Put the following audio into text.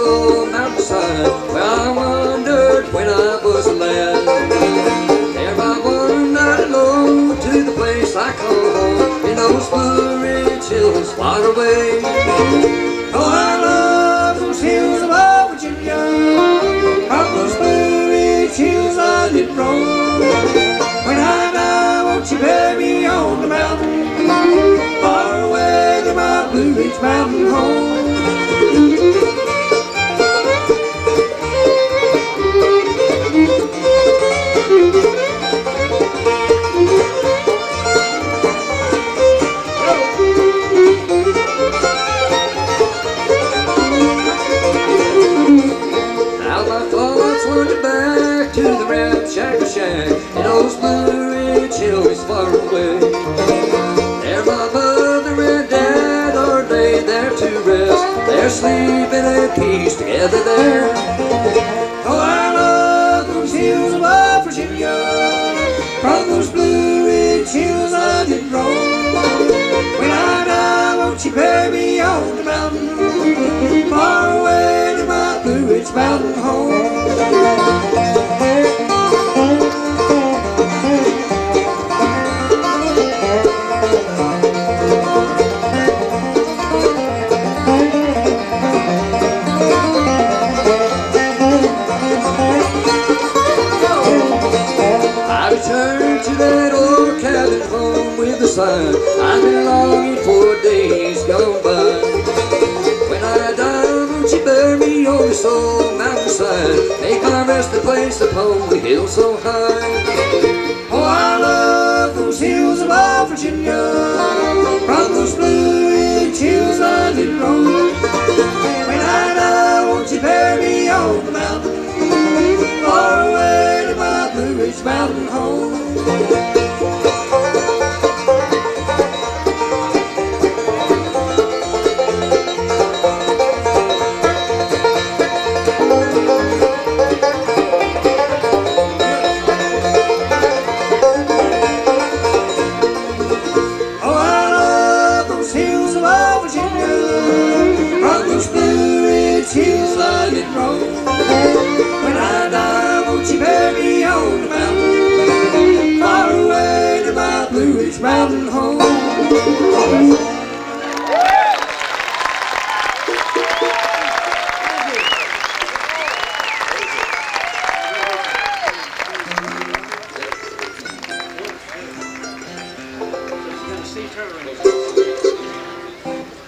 old mountainside where I wandered when I was a lad. There I wandered alone to the place I call home in those Blue Ridge hills far away. Oh, I love those hills above Virginia. Up those Blue Ridge hills I did roam. When I die, won't you bury me on the mountain far away to my Blue Ridge mountain home? Back to the ramshackle shack in those Blue Ridge hills far away. There my mother and dad are laid there to rest. They're sleeping at peace together there. Oh, I love those hills above Virginia. From those Blue Ridge hills I did roam. When I die, won't you bury me on the mountain far away to my Blue Ridge mountain home? Return to that old cabin home with the sign I've been longing for days gone by. When I die, won't you bury me on this old mountainside, make my resting place upon the hill so high. Oh, I love those hills above Virginia. From those Blue Ridge hills I did roam. When I die, won't you bury me on the mountain far away to my Blue Ridge mountain home? Oh, I love those hills above Virginia. From those Blue Ridge hills I did roam. When I die, won't you bury me on the mountain far away to my Blue Ridge mountain home? See, turn around.